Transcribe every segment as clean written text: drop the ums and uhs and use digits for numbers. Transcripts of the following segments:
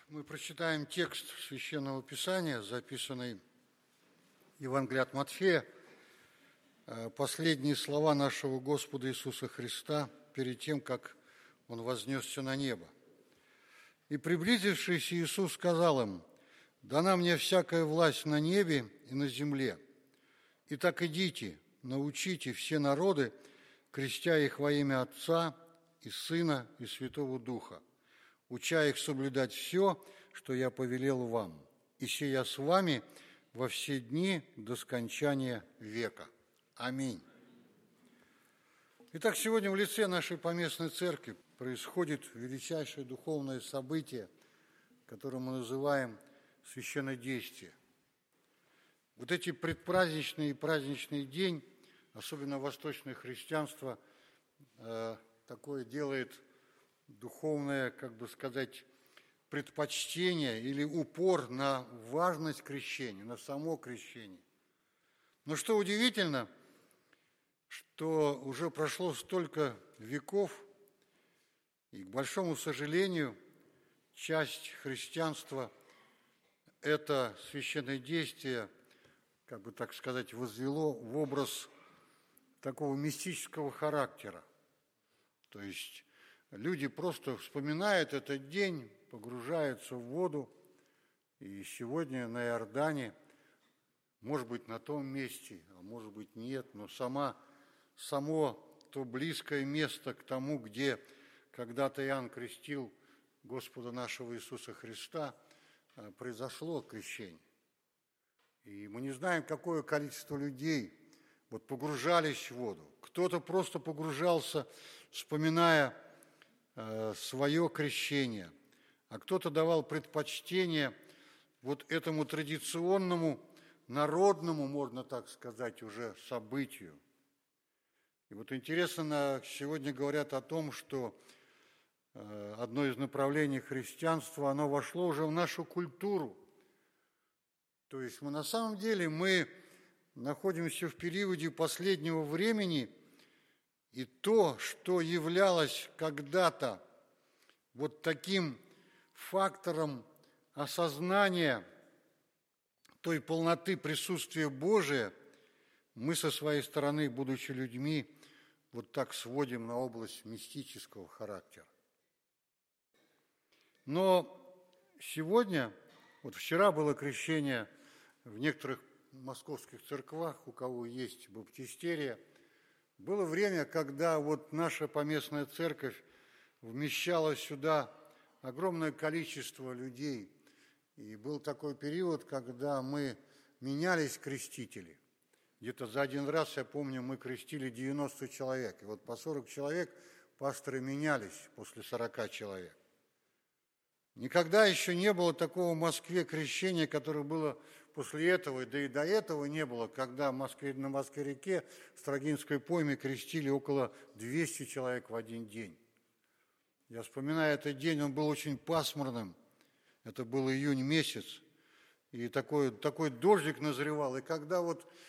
Мы прочитаем текст Священного Писания, записанный Евангелие от Матфея, последние слова нашего Господа Иисуса Христа перед тем, как Он вознесся на небо. «И приблизившись, Иисус сказал им: дана мне всякая власть на небе и на земле. Итак, идите, научите все народы, крестя их во имя Отца и Сына и Святого Духа, уча их соблюдать все, что я повелел вам, и сия с вами во все дни до скончания века. Аминь». Итак, сегодня в лице нашей поместной церкви происходит величайшее духовное событие, которое мы называем священнодействие. Вот эти предпраздничные и праздничный день, особенно восточное христианство, такое делает духовное, предпочтение или упор на важность крещения, на само крещение. Но что удивительно, что уже прошло столько веков, и, к большому сожалению, часть христианства это священнодействие, возвело в образ такого мистического характера. То есть люди просто вспоминают этот день, погружаются в воду, и сегодня на Иордане, может быть, на том месте, а может быть, нет, но само то близкое место к тому, где когда-то Иоанн крестил Господа нашего Иисуса Христа, произошло крещение. И мы не знаем, какое количество людей погружались в воду. Кто-то просто погружался, вспоминая свое крещение, а кто-то давал предпочтение этому традиционному, народному, можно так сказать, уже событию. И интересно, сегодня говорят о том, что одно из направлений христианства, оно вошло уже в нашу культуру. То есть на самом деле мы находимся в периоде последнего времени, и то, что являлось когда-то таким фактором осознания той полноты присутствия Божия, мы со своей стороны, будучи людьми, так сводим на область мистического характера. Но сегодня, вчера было крещение в некоторых московских церквах, у кого есть баптистерия, было время, когда наша поместная церковь вмещала сюда огромное количество людей. И был такой период, когда мы менялись крестители. Где-то за один раз, я помню, мы крестили 90 человек. И по 40 человек пасторы менялись после 40 человек. Никогда еще не было такого в Москве крещения, которое было после этого, да и до этого не было, когда на Москве-реке в Строгинской пойме крестили около 200 человек в один день. Я вспоминаю этот день, он был очень пасмурным. Это был июнь месяц, и такой дождик назревал. И когда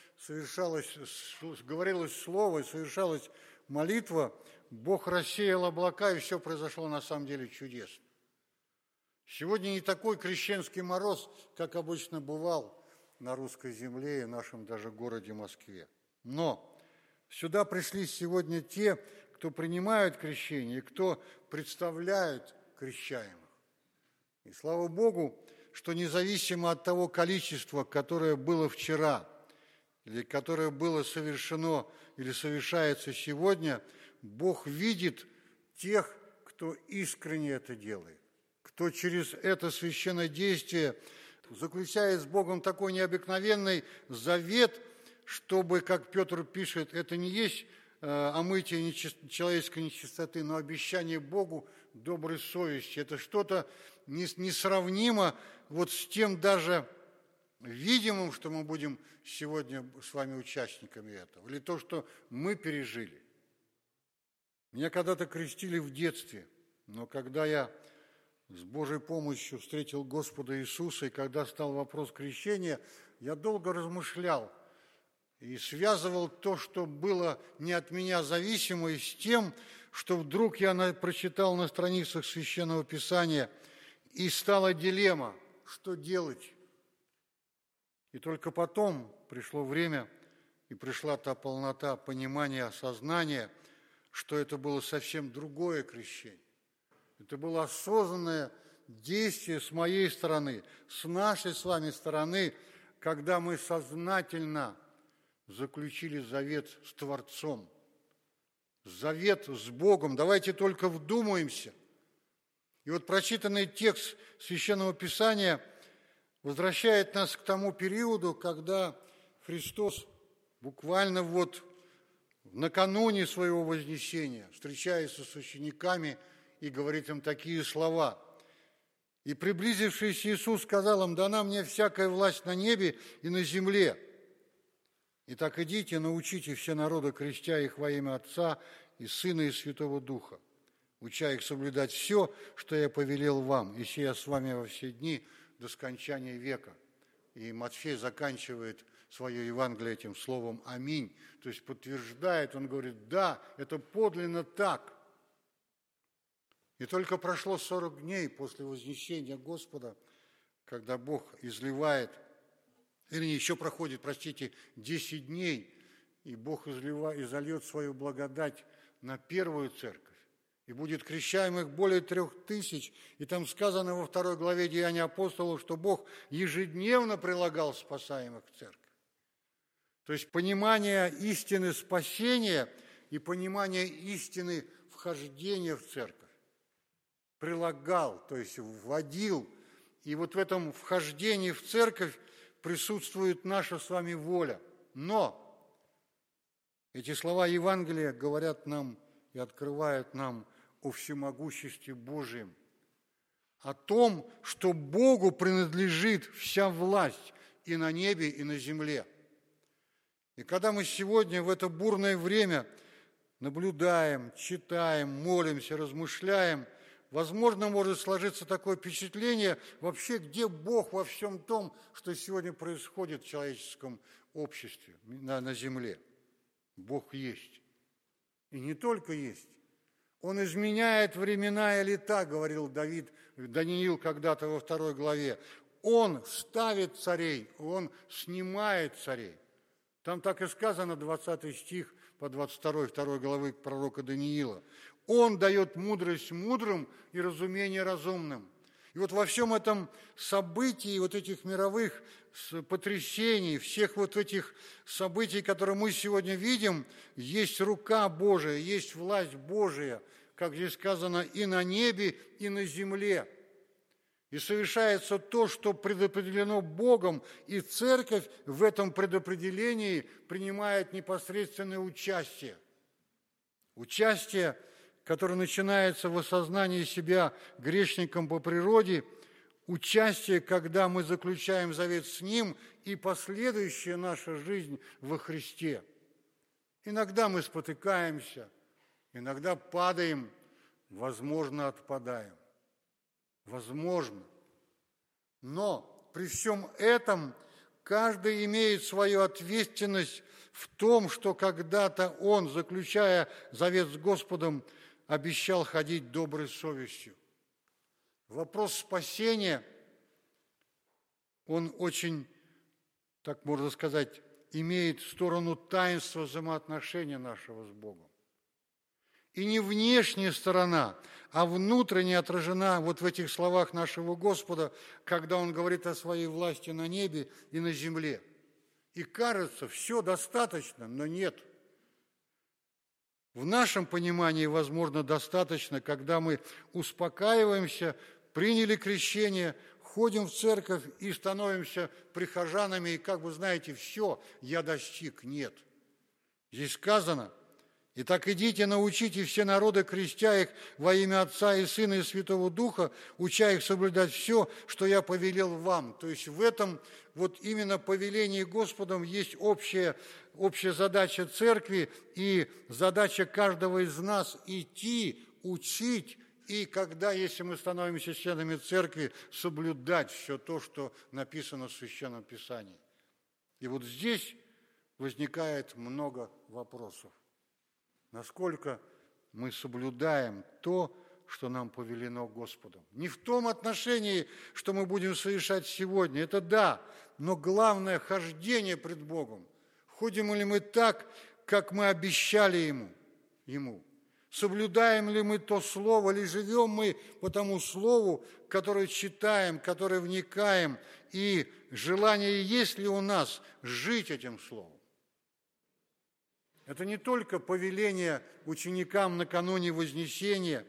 говорилось слово и совершалась молитва, Бог рассеял облака, и все произошло на самом деле чудесно. Сегодня не такой крещенский мороз, как обычно бывал на русской земле и в нашем даже городе Москве. Но сюда пришли сегодня те, кто принимают крещение, кто представляют крещаемых. И слава Богу, что независимо от того количества, которое было вчера, или которое было совершено или совершается сегодня, Бог видит тех, кто искренне это делает, кто через это священное действие заключает с Богом такой необыкновенный завет, чтобы, как Петр пишет, это не есть омытие человеческой нечистоты, но обещание Богу доброй совести. Это что-то несравнимо с тем даже видимым, что мы будем сегодня с вами участниками этого, или то, что мы пережили. Меня когда-то крестили в детстве, но когда я с Божьей помощью встретил Господа Иисуса, и когда стал вопрос крещения, я долго размышлял и связывал то, что было не от меня зависимо, с тем, что вдруг я прочитал на страницах Священного Писания И стала дилемма, что делать. И только потом пришло время, и пришла та полнота понимания, осознания, что это было совсем другое крещение. Это было осознанное действие с моей стороны, с нашей с вами стороны, когда мы сознательно заключили завет с Творцом, завет с Богом. Давайте только вдумаемся. И вот прочитанный текст Священного Писания возвращает нас к тому периоду, когда Христос буквально вот накануне своего вознесения встречается с учениками и говорит им такие слова. «И приблизившийся Иисус сказал им: дана мне всякая власть на небе и на земле. Итак, идите, научите все народы, крестя их во имя Отца и Сына и Святого Духа, уча их соблюдать все, что я повелел вам, и сия с вами во все дни до скончания века». И Матфей заканчивает свое Евангелие этим словом «Аминь». То есть подтверждает, он говорит: да, это подлинно так. И только прошло 40 дней после вознесения Господа, когда Бог изливает, вернее, еще проходит, 10 дней, и Бог изольет свою благодать на первую церковь. И будет крещаемых более 3000. И там сказано во 2 главе Деяний апостолов, что Бог ежедневно прилагал спасаемых к церкви. То есть понимание истины спасения и понимание истины вхождения в церковь. Прилагал, то есть вводил. И вот в этом вхождении в церковь присутствует наша с вами воля. Но эти слова Евангелия говорят нам и открывают нам о всемогуществе Божьем, о том, что Богу принадлежит вся власть и на небе, и на земле. И когда мы сегодня в это бурное время наблюдаем, читаем, молимся, размышляем, возможно, может сложиться такое впечатление, вообще, где Бог во всем том, что сегодня происходит в человеческом обществе, на земле. Бог есть. И не только есть. Он изменяет времена и лета, говорил Даниил когда-то во 2 главе. Он ставит царей, он снимает царей. Там так и сказано, 20 стих по 22 главы пророка Даниила. Он дает мудрость мудрым и разумение разумным. И вот во всем этом событии, вот этих мировых потрясений, всех вот этих событий, которые мы сегодня видим, есть рука Божия, есть власть Божия, как здесь сказано, и на небе, и на земле. И совершается то, что предопределено Богом, и Церковь в этом предопределении принимает непосредственное участие. Участие, которое начинается в осознании себя грешником по природе, участие, когда мы заключаем завет с Ним, и последующая наша жизнь во Христе. Иногда мы спотыкаемся, иногда падаем, возможно, отпадаем. Возможно. Но при всем этом каждый имеет свою ответственность в том, что когда-то он, заключая завет с Господом, обещал ходить доброй совестью. Вопрос спасения, он очень, так можно сказать, имеет сторону таинства взаимоотношения нашего с Богом. И не внешняя сторона, а внутренняя отражена вот в этих словах нашего Господа, когда Он говорит о своей власти на небе и на земле. И кажется, все достаточно, но нет. В нашем понимании, возможно, достаточно, когда мы успокаиваемся, приняли крещение, ходим в церковь и становимся прихожанами, и как бы знаете, все, я достиг. Нет. Здесь сказано: «Итак, идите, научите все народы, крестя их во имя Отца и Сына и Святого Духа, уча их соблюдать все, что я повелел вам». То есть в этом вот именно повелении Господом есть общая задача церкви и задача каждого из нас идти, учить, и когда, если мы становимся членами церкви, соблюдать все то, что написано в Священном Писании. И вот здесь возникает много вопросов. Насколько мы соблюдаем то, что нам повелено Господом. Не в том отношении, что мы будем совершать сегодня, это да, но главное – хождение пред Богом. Ходим ли мы так, как мы обещали Ему? Соблюдаем ли мы то Слово, или живем мы по тому Слову, которое читаем, которое вникаем, и желание есть ли у нас жить этим Словом? Это не только повеление ученикам накануне Вознесения,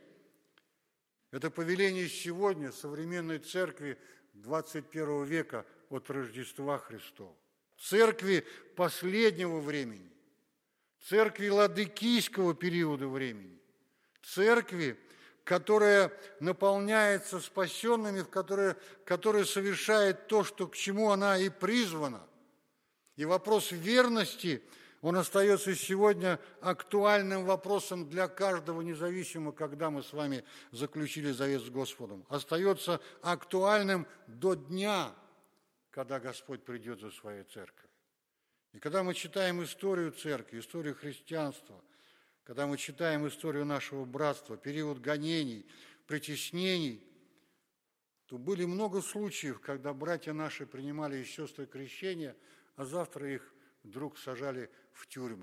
это повеление сегодня современной церкви 21 века от Рождества Христова. Церкви последнего времени, церкви ладыкийского периода времени, церкви, которая наполняется спасенными, которая совершает то, к чему она и призвана. И вопрос верности, он остается сегодня актуальным вопросом для каждого, независимо, когда мы с вами заключили завет с Господом. Остается актуальным до дня, когда Господь придет за своей церковью. И когда мы читаем историю церкви, историю христианства, когда мы читаем историю нашего братства, период гонений, притеснений, то были много случаев, когда братья наши принимали и сестры крещения, а завтра их вдруг сажали в тюрьмы.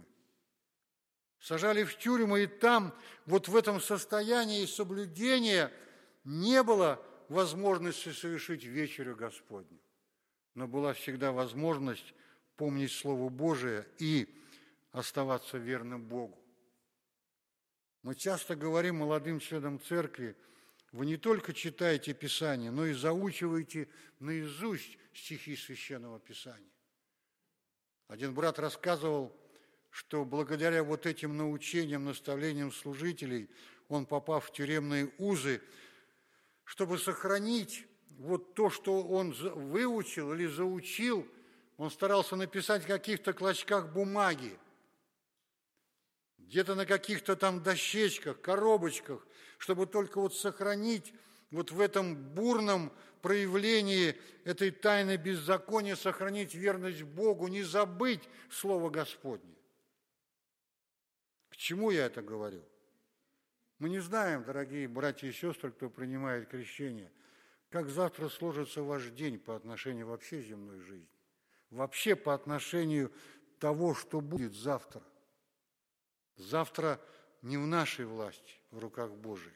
Сажали в тюрьмы, и там, вот в этом состоянии соблюдения, не было возможности совершить вечерю Господню. Но была всегда возможность помнить Слово Божие и оставаться верным Богу. Мы часто говорим молодым членам церкви: вы не только читаете Писание, но и заучиваете наизусть стихи Священного Писания. Один брат рассказывал, что благодаря вот этим научениям, наставлениям служителей, он, попав в тюремные узы, чтобы сохранить вот то, что он выучил или заучил, он старался написать в каких-то клочках бумаги, где-то на каких-то там дощечках, коробочках, чтобы только вот сохранить вот в этом бурном проявлении этой тайны беззакония, сохранить верность Богу, не забыть Слово Господне. К чему я это говорю? Мы не знаем, дорогие братья и сестры, кто принимает крещение, как завтра сложится ваш день по отношению вообще земной жизни, вообще по отношению того, что будет завтра. Завтра не в нашей власти, в руках Божьих.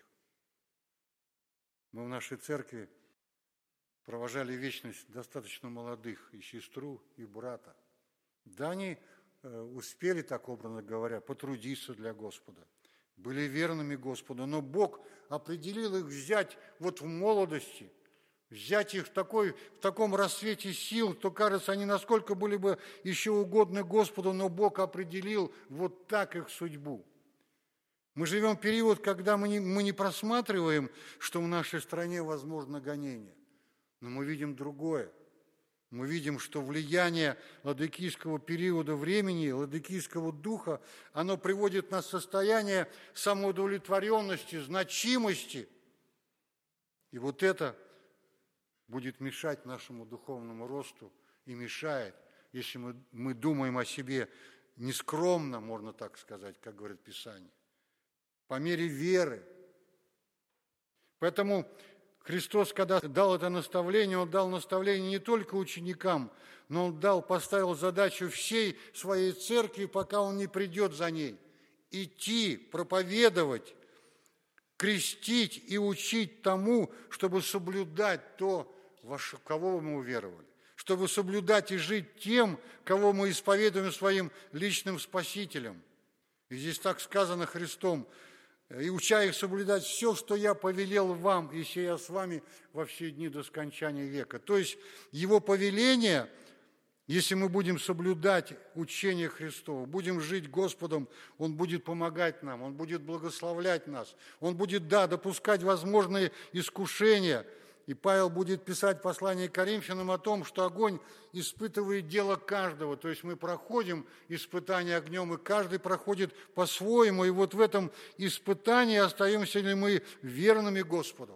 Мы в нашей церкви провожали вечность достаточно молодых, и сестру, и брата. Да, они успели, так образно говоря, потрудиться для Господа, были верными Господу, но Бог определил их взять вот в молодости, взять их в таком рассвете сил, то, кажется, они насколько были бы еще угодны Господу, но Бог определил вот так их судьбу. Мы живем в период, когда мы не просматриваем, что в нашей стране возможно гонение, но мы видим другое. Мы видим, что влияние ладыкийского периода времени, ладыкийского духа, оно приводит нас в состояние самоудовлетворенности, значимости. И вот это будет мешать нашему духовному росту и мешает, если мы думаем о себе нескромно, можно так сказать, как говорит Писание, по мере веры. Поэтому Христос, когда дал это наставление, Он дал наставление не только ученикам, но Он поставил задачу всей своей церкви, пока Он не придет за ней, идти, проповедовать, крестить и учить тому, чтобы соблюдать то, в кого мы уверовали, чтобы соблюдать и жить тем, кого мы исповедуем своим личным Спасителем. И здесь так сказано Христом: «И уча их соблюдать все, что я повелел вам, и сея с вами во все дни до скончания века». То есть Его повеление, если мы будем соблюдать учение Христово, будем жить Господом, Он будет помогать нам, Он будет благословлять нас, Он будет, допускать возможные искушения. И Павел будет писать послание к Коринфянам о том, что огонь испытывает дело каждого. То есть мы проходим испытание огнем, и каждый проходит по-своему. И вот в этом испытании остаемся ли мы верными Господу.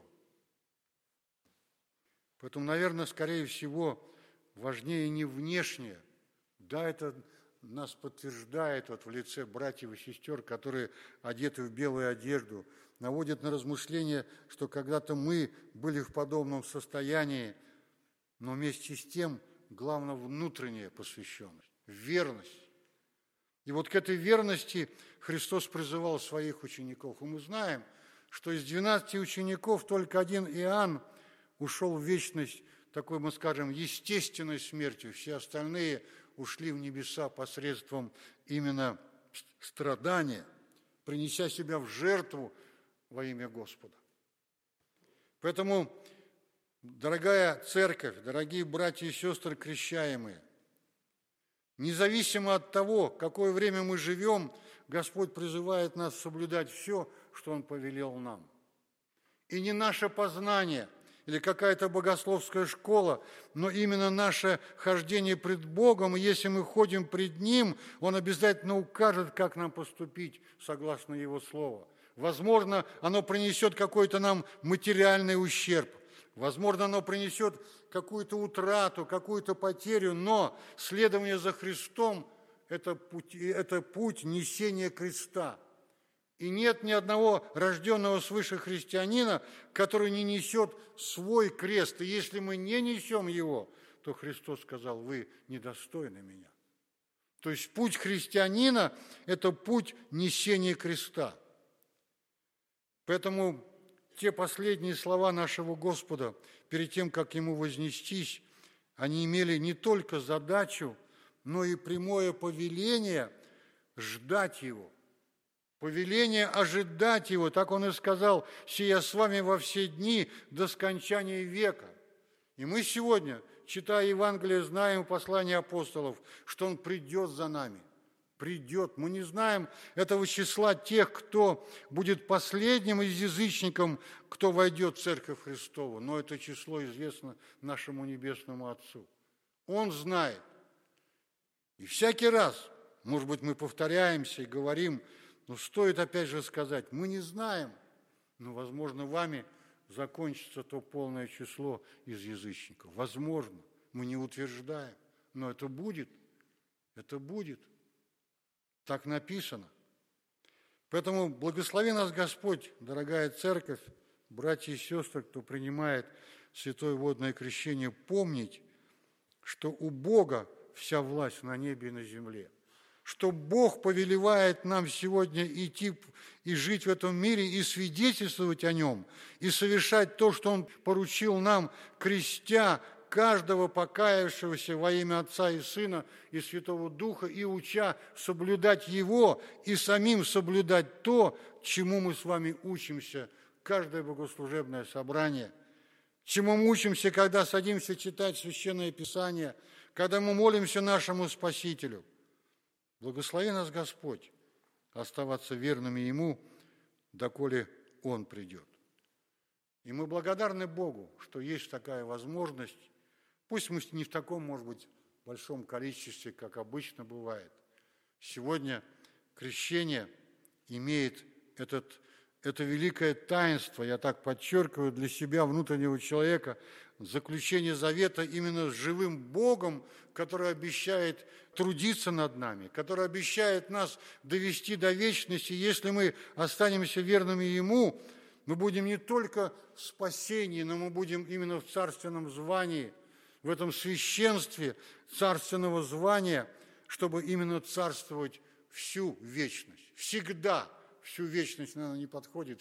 Поэтому, наверное, скорее всего, важнее не внешнее. Да, это нас подтверждает в лице братьев и сестер, которые одеты в белую одежду, наводит на размышление, что когда-то мы были в подобном состоянии, но вместе с тем главное внутренняя посвященность, верность. И вот к этой верности Христос призывал своих учеников. И мы знаем, что из 12 учеников только один Иоанн ушел в вечность такой, мы скажем, естественной смертью. Все остальные ушли в небеса посредством именно страдания, принеся себя в жертву во имя Господа. Поэтому, дорогая церковь, дорогие братья и сестры крещаемые, независимо от того, какое время мы живем, Господь призывает нас соблюдать все, что Он повелел нам. И не наше познание или какая-то богословская школа, но именно наше хождение пред Богом, и если мы ходим пред Ним, Он обязательно укажет, как нам поступить согласно Его Слову. Возможно, оно принесет какой-то нам материальный ущерб, возможно, оно принесет какую-то утрату, какую-то потерю, но следование за Христом – это путь несения креста. И нет ни одного рожденного свыше христианина, который не несет свой крест. И если мы не несем его, то Христос сказал: вы недостойны меня. То есть путь христианина – это путь несения креста. Поэтому те последние слова нашего Господа, перед тем, как Ему вознестись, они имели не только задачу, но и прямое повеление ждать Его. Повеление ожидать Его, так Он и сказал: «Сия с вами во все дни до скончания века». И мы сегодня, читая Евангелие, знаем послание апостолов, что Он придет за нами. Придет. Мы не знаем этого числа тех, кто будет последним из язычников, кто войдет в Церковь Христову. Но это число известно нашему Небесному Отцу. Он знает. И всякий раз, может быть, мы повторяемся и говорим, но стоит опять же сказать, мы не знаем, но, возможно, вами закончится то полное число из язычников. Возможно, мы не утверждаем, но это будет. Это будет. Так написано. Поэтому благослови нас Господь, дорогая церковь, братья и сестры, кто принимает святое водное крещение, помнить, что у Бога вся власть на небе и на земле, что Бог повелевает нам сегодня идти и жить в этом мире, и свидетельствовать о Нем, и совершать то, что Он поручил нам, крестя каждого покаявшегося во имя Отца и Сына и Святого Духа, и уча соблюдать Его, и самим соблюдать то, чему мы с вами учимся, каждое богослужебное собрание, чему мы учимся, когда садимся читать Священное Писание, когда мы молимся нашему Спасителю. Благослови нас Господь оставаться верными Ему, доколе Он придет. И мы благодарны Богу, что есть такая возможность. Пусть мы не в таком, может быть, большом количестве, как обычно бывает. Сегодня крещение имеет это великое таинство, я так подчеркиваю, для себя, внутреннего человека, заключение завета именно с живым Богом, который обещает трудиться над нами, который обещает нас довести до вечности. Если мы останемся верными Ему, мы будем не только в спасении, но мы будем именно в царственном звании, в этом священстве царственного звания, чтобы именно царствовать всю вечность. Всегда, всю вечность, наверное, не подходит,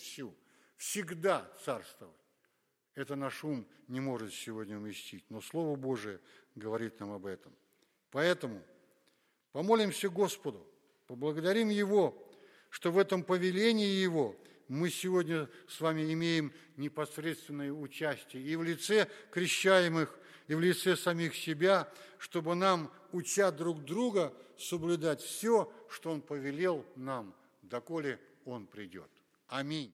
всегда царствовать. Это наш ум не может сегодня вместить, но Слово Божие говорит нам об этом. Поэтому помолимся Господу, поблагодарим Его, что в этом повелении Его мы сегодня с вами имеем непосредственное участие и в лице крещаемых, и в лице самих себя, чтобы нам, уча друг друга, соблюдать все, что Он повелел нам, доколе Он придет. Аминь.